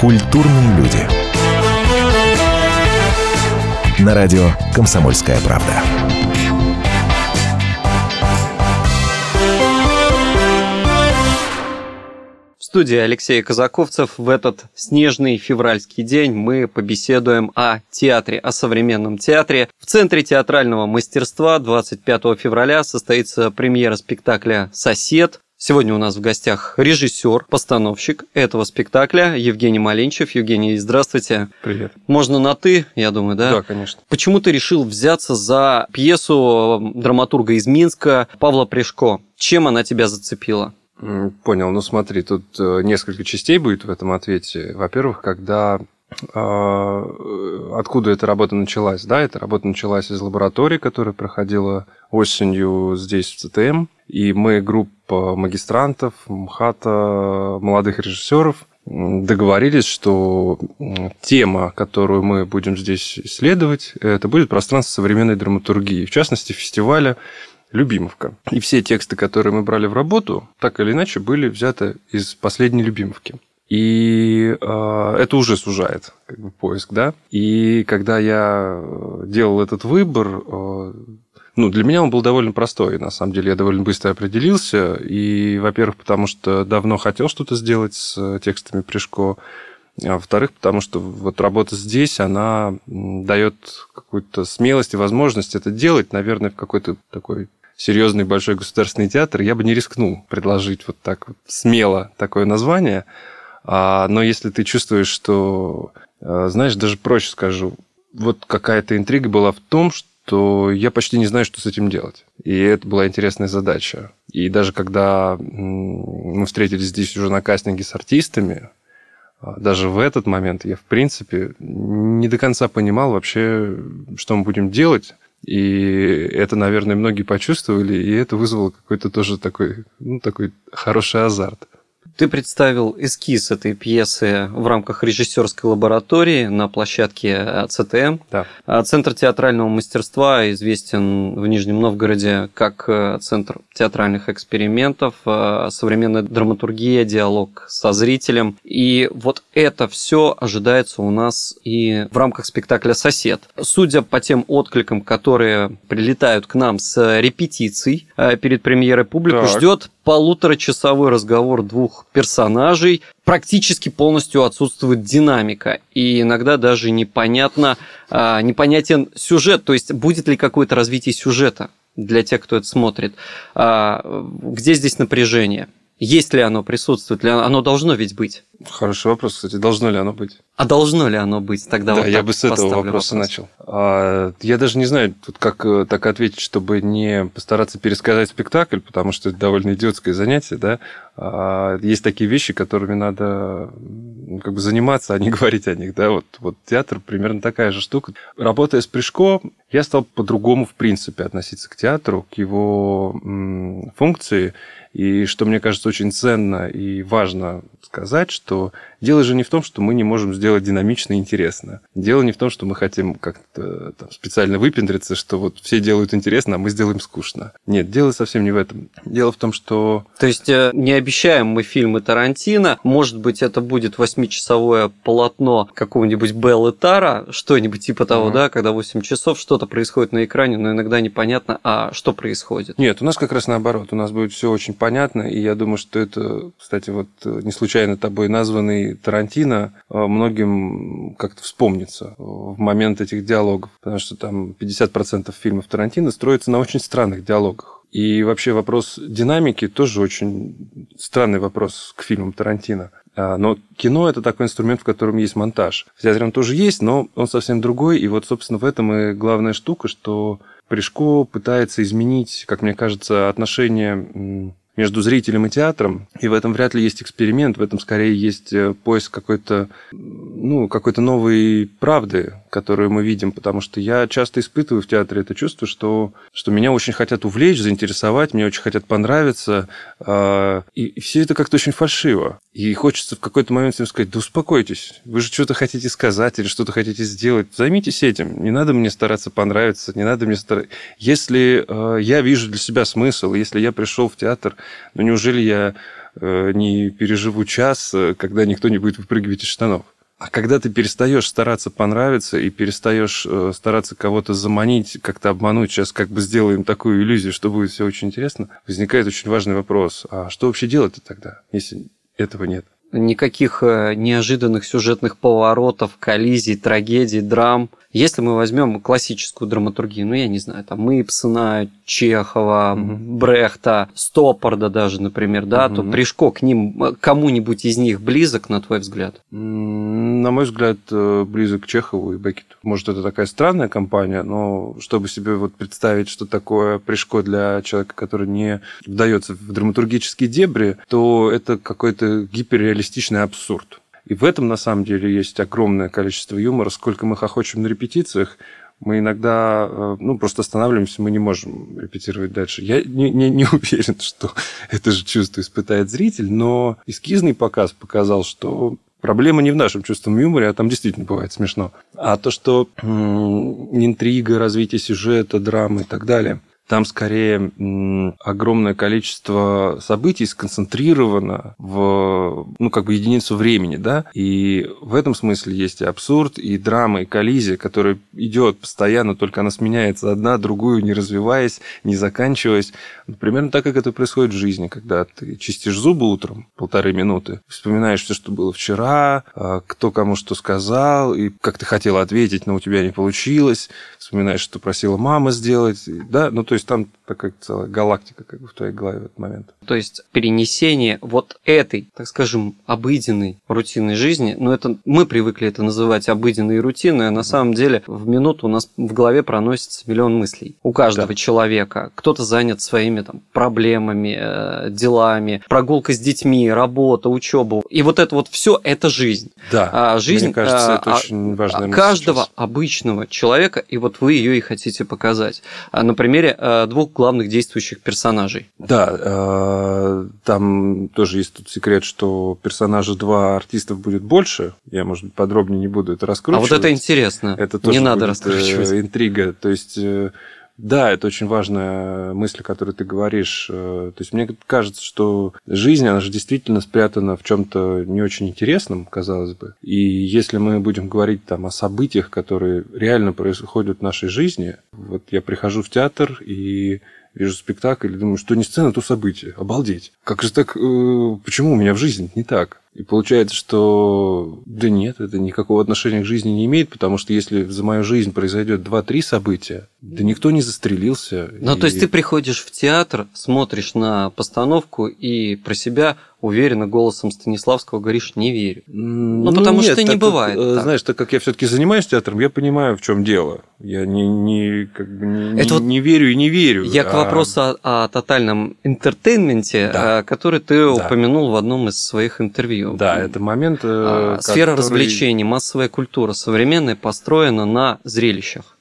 Культурные люди. На радио «Комсомольская правда». В студии Алексей Казаковцев. В этот снежный февральский день мы побеседуем о театре, о современном театре. В Центре театрального мастерства 25 февраля состоится премьера спектакля «Сосед». Сегодня у нас в гостях режиссер, постановщик этого спектакля Евгений Малинчев. Евгений, здравствуйте. Привет. Можно на «ты», я думаю, да? Да, конечно. Почему ты решил взяться за пьесу драматурга из Минска Павла Пришко? Чем она тебя зацепила? Понял. Ну, смотри, тут несколько частей будет в этом ответе. Во-первых, откуда эта работа началась? Да, эта работа началась из лаборатории, которая проходила осенью здесь, в ЦТМ. И мы, группа магистрантов, МХАТа, молодых режиссеров, договорились, что тема, которую мы будем здесь исследовать, это будет пространство современной драматургии, в частности, фестиваля «Любимовка». И все тексты, которые мы брали в работу, так или иначе, были взяты из последней «Любимовки». И это уже сужает поиск, да. И когда я делал этот выбор, для меня он был довольно простой. На самом деле, я довольно быстро определился. И, во-первых, потому что давно хотел что-то сделать с текстами Пришко. А во-вторых, потому что вот работа здесь, она дает какую-то смелость и возможность это делать, наверное, в какой-то такой серьезный большой государственный театр. Я бы не рискнул предложить вот так вот смело такое название. Но если ты чувствуешь, что, знаешь, даже проще скажу, вот какая-то интрига была в том, что я почти не знаю, что с этим делать. И это была интересная задача. И даже когда мы встретились здесь уже на кастинге с артистами, даже в этот момент я, в принципе, не до конца понимал вообще, что мы будем делать. И это, наверное, многие почувствовали, и это вызвало какой-то тоже такой хороший азарт. Ты представил эскиз этой пьесы в рамках режиссерской лаборатории на площадке ЦТМ. Да. Центр театрального мастерства известен в Нижнем Новгороде как Центр театральных экспериментов, современная драматургия, диалог со зрителем. И вот это все ожидается у нас и в рамках спектакля «Сосед». Судя по тем откликам, которые прилетают к нам с репетиций перед премьерой, публику ждет полуторачасовой разговор двух персонажей. Практически полностью отсутствует динамика, и иногда даже непонятен сюжет, то есть будет ли какое-то развитие сюжета для тех, кто это смотрит. Где здесь напряжение? Есть ли оно, присутствует ли оно? Оно должно ведь быть. Хороший вопрос, кстати. Должно ли оно быть? А должно ли оно быть? Тогда да, я бы с этого вопроса начал. Я даже не знаю, как так ответить, чтобы не постараться пересказать спектакль, потому что это довольно идиотское занятие, да. Есть такие вещи, которыми надо заниматься, а не говорить о них, да. Вот театр примерно такая же штука. Работая с Пришко, я стал по-другому, в принципе, относиться к театру, к его функции. И что мне кажется очень ценно и важно сказать, что дело же не в том, что мы не можем сделать динамично и интересно. Дело не в том, что мы хотим как-то специально выпендриться, что вот все делают интересно, а мы сделаем скучно. Нет, дело совсем не в этом. Дело в том, что... То есть не обещаем мы фильмы Тарантино, может быть, это будет 8-часовое полотно какого-нибудь Беллы Тара, что-нибудь типа того, да, когда 8 часов что-то происходит на экране, но иногда непонятно, что происходит. Нет, у нас как раз наоборот, у нас будет все очень понятно, и я думаю, что это, кстати, вот не случайно тобой названный Тарантино многим как-то вспомнится в момент этих диалогов, потому что там 50% фильмов Тарантино строится на очень странных диалогах. И вообще вопрос динамики тоже очень странный вопрос к фильмам Тарантино. Но кино – это такой инструмент, в котором есть монтаж. В театре он тоже есть, но он совсем другой. И вот, собственно, в этом и главная штука, что Пришко пытается изменить, как мне кажется, отношения между зрителем и театром, и в этом вряд ли есть эксперимент, в этом скорее есть поиск какой-то какой-то новой правды, которую мы видим, потому что я часто испытываю в театре это чувство, что меня очень хотят увлечь, заинтересовать, мне очень хотят понравиться, и все это как-то очень фальшиво. И хочется в какой-то момент всем сказать: да успокойтесь, вы же что-то хотите сказать или что-то хотите сделать, займитесь этим, не надо мне стараться понравиться, не надо мне стараться. Если я вижу для себя смысл, если я пришел в театр, неужели я не переживу час, когда никто не будет выпрыгивать из штанов? А когда ты перестаешь стараться понравиться и перестаешь стараться кого-то заманить, как-то обмануть, сейчас как бы сделаем такую иллюзию, что будет все очень интересно, возникает очень важный вопрос: а что вообще делать-то тогда, если этого нет? Никаких неожиданных сюжетных поворотов, коллизий, трагедий, драм. Если мы возьмем классическую драматургию, я не знаю, там Ибсена, Чехова, Брехта, Стоппарда даже, например, да, то Пришко к ним, кому-нибудь из них близок, на твой взгляд? На мой взгляд, близок к Чехову и Беккету. Может, это такая странная компания, но чтобы себе представить, что такое Пришко для человека, который не вдается в драматургические дебри, то это какой-то гиперреалистичный абсурд. И в этом, на самом деле, есть огромное количество юмора. Сколько мы хохочем на репетициях, мы иногда просто останавливаемся, мы не можем репетировать дальше. Я не уверен, что это же чувство испытает зритель, но эскизный показ показал, что проблема не в нашем чувстве юмора, а там действительно бывает смешно. А то, что интрига, развитие сюжета, драмы и так далее, там скорее огромное количество событий сконцентрировано в единицу времени, да, и в этом смысле есть и абсурд, и драма, и коллизия, которая идет постоянно, только она сменяется одна, другую, не развиваясь, не заканчиваясь. Примерно так, как это происходит в жизни, когда ты чистишь зубы утром 1,5 минуты, вспоминаешь все, что было вчера, кто кому что сказал, и как ты хотела ответить, но у тебя не получилось, вспоминаешь, что просила мама сделать, да, то есть там такая целая галактика как бы в твоей голове в этот момент. То есть перенесение вот этой, так скажем, обыденной, рутинной жизни, это мы привыкли это называть обыденной и рутинной, а на самом деле в минуту у нас в голове проносится миллион мыслей. У каждого человека. Кто-то занят своими проблемами, делами, прогулка с детьми, работа, учеба. И вот это вот все это жизнь. Да, жизнь, мне кажется, это очень важная мысль каждого сейчас. Обычного человека, и вот вы ее и хотите показать. На примере 2 главных действующих персонажей. Да, там тоже есть тут секрет, что персонажа 2 артистов будет больше. Я, может быть, подробнее не буду это раскручивать. А вот это интересно. Это тоже не надо будет раскручивать. Интрига. То есть, да, это очень важная мысль, о которой ты говоришь. То есть, мне кажется, что жизнь, она же действительно спрятана в чем-то не очень интересном, казалось бы. И если мы будем говорить о событиях, которые реально происходят в нашей жизни, вот я прихожу в театр и вижу спектакль и думаю, что не сцена, то событие. Обалдеть. Как же так? Почему у меня в жизни не так? И получается, что да нет, это никакого отношения к жизни не имеет, потому что если за мою жизнь произойдет 2-3 события, да никто не застрелился. То есть ты приходишь в театр, смотришь на постановку и про себя уверенно голосом Станиславского говоришь: не верю. Потому нет, что не бывает. Знаешь, так как я все-таки занимаюсь театром, я понимаю, в чем дело. Я не верю и не верю. Я к вопросу о тотальном интертейнменте, который ты упомянул в одном из своих интервью. Да, это момент... Сфера развлечений, массовая культура современная построена на зрелищах.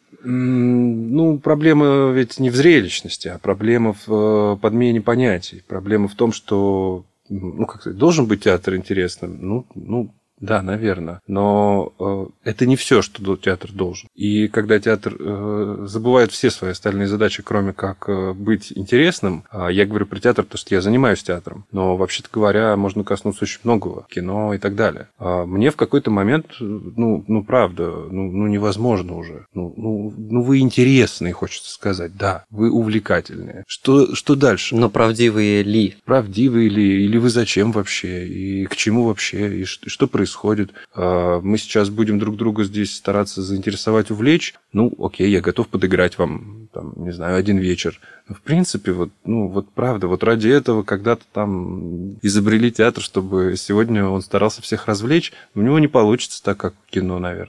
Проблема ведь не в зрелищности, а проблема в подмене понятий. Проблема в том, что должен быть театр интересным. Да, наверное. Но это не все, что театр должен. И когда театр забывает все свои остальные задачи, кроме как быть интересным, я говорю про театр, потому что я занимаюсь театром, но, вообще-то говоря, можно коснуться очень многого, кино и так далее. Мне в какой-то момент, правда, невозможно уже. Вы интересные, хочется сказать, да, вы увлекательные. Что дальше? Но правдивые ли? Правдивые ли? Или вы зачем вообще? И к чему вообще? И что происходит? Мы сейчас будем друг друга здесь стараться заинтересовать, увлечь. Окей, я готов подыграть вам, 1 вечер. Но, в принципе, правда, ради этого когда-то изобрели театр, чтобы сегодня он старался всех развлечь. У него не получится так, как в кино, наверное.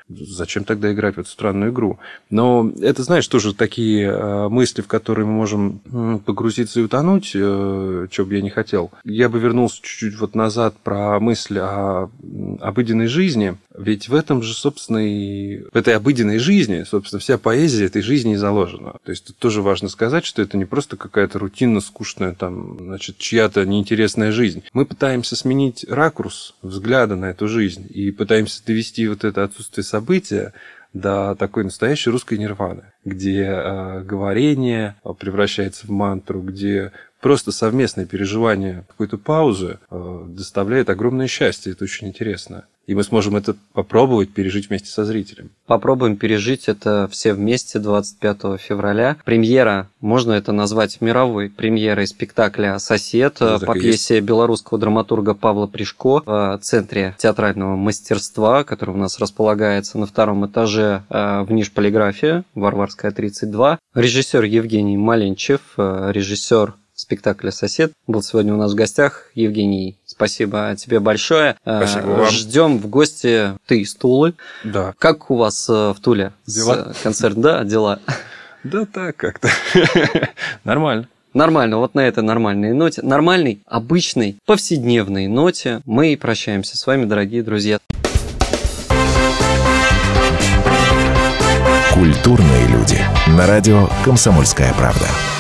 Зачем тогда играть в эту странную игру? Но это, знаешь, тоже такие мысли, в которые мы можем погрузиться и утонуть, что бы я не хотел. Я бы вернулся чуть-чуть вот назад про мысли о обыденной жизни. Ведь в этом же, собственно, в этой обыденной жизни, собственно, вся поэзия этой жизни и заложена. То есть тут тоже важно сказать, что это не просто какая-то рутинно скучная, там, значит, чья-то неинтересная жизнь. Мы пытаемся сменить ракурс взгляда на эту жизнь и пытаемся довести вот это отсутствие события до такой настоящей русской нирваны, где говорение превращается в мантру, где просто совместное переживание какой-то паузы доставляет огромное счастье. Это очень интересно. И мы сможем это попробовать пережить вместе со зрителем. Попробуем пережить это все вместе 25 февраля. Премьера, можно это назвать мировой премьерой спектакля «Сосед» по пьесе белорусского драматурга Павла Пришко в Центре театрального мастерства, который у нас располагается на 2-м этаже в Нижполиграфе, Варварская, 32. Режиссер Евгений Маленчев, режиссер спектакля «Сосед», был сегодня у нас в гостях. Евгений, спасибо тебе большое. Спасибо вам. Ждем в гости ты из Тулы. Да. Как у вас в Туле? Дела? Концерт, да, дела? Да так как-то. Нормально. Нормально, вот на этой нормальной ноте, нормальной, обычной, повседневной ноте мы и прощаемся с вами, дорогие друзья. Культурные люди. На радио «Комсомольская правда».